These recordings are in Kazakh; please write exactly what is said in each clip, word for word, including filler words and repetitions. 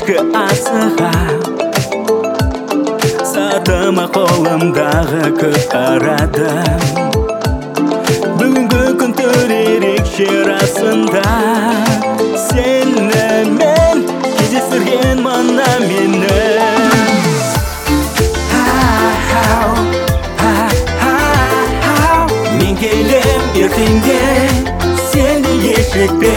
кешкі асыға сатыма қолымдағы көп арадым. Бүгінгі күн түр ерекше расында, сенімен кездестірген мана мені. Мен келем ертеңге, сенде ешікпе.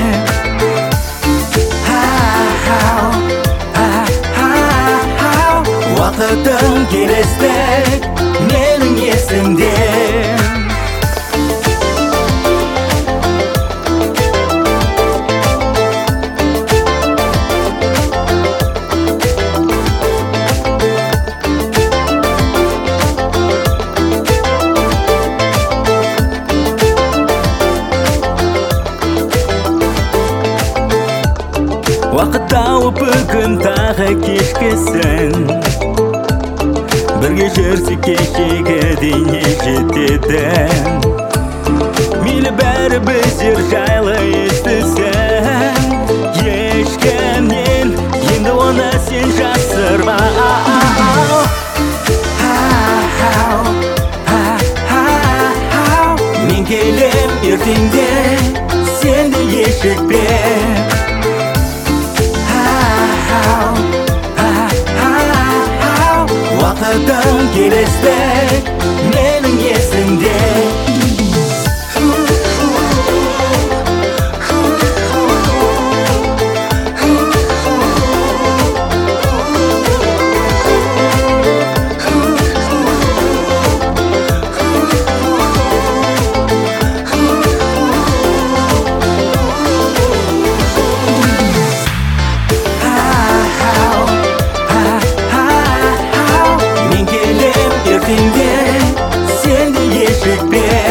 Уақытың келестік менің есімде. Уақыт тауып бүгін тағы кешкісін, бірге жүрсек кешегі дейіне жетеді. Мейлі бәрі біздер жайлы естісін, ешкімнен енді оны сен жасырма. Мен келем ертеңде, сенде ешікпе. Уақытың келестік менің есімде. Сенде ешікпе.